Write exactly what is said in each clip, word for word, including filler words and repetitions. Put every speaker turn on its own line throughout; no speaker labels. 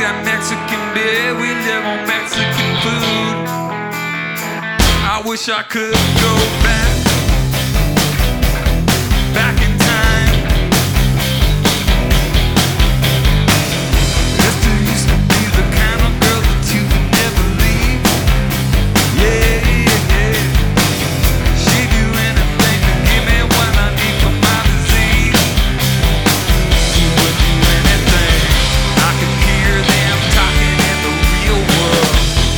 that Mexican beer, we live on Mexican food. I wish I could go back, back in time. Esther used to be the kind of girl that you would never leave. Yeah, yeah. She'd do anything to give me what I need for my disease. She would do anything. I could hear them talking in the real world.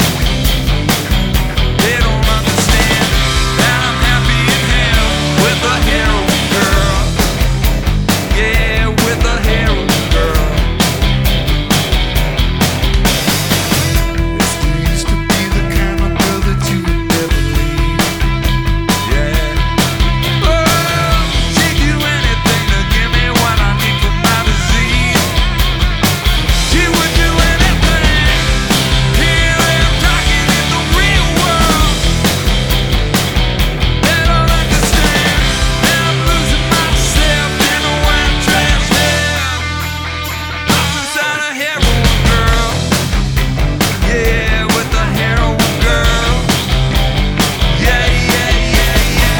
They don't understand that I'm happy in hell with a heroin girl. Yeah, with a heroin girl. Esther used to be the kind of girl that you would never leave. Yeah. Oh, she'd do anything to give me what I need for my disease. She would do anything. Hear them talking in the real world. They don't understand that I'm losing myself in a white trash hell. Lost inside a heroin girl. Yeah, with a heroin girl. Yeah, yeah, yeah, yeah.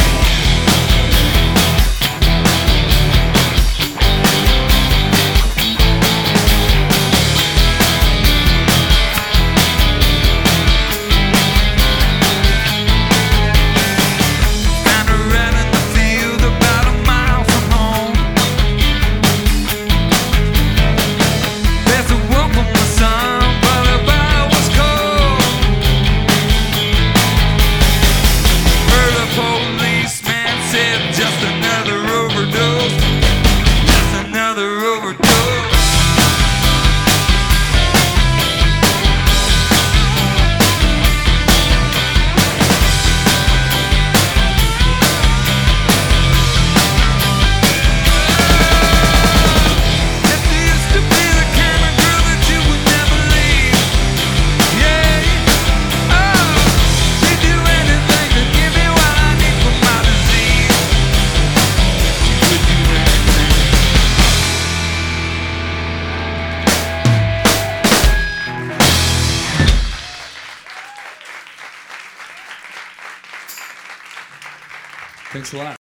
Found her out in the field about a mile from home. There's a world for my son, but the bar was cold. Heard a policeman said just another overdose, just another overdose. Esther used to be the kind of girl that you would never leave. Yeah, oh, she'd do anything to give me what I need for my disease. She would do anything.
Thanks a lot.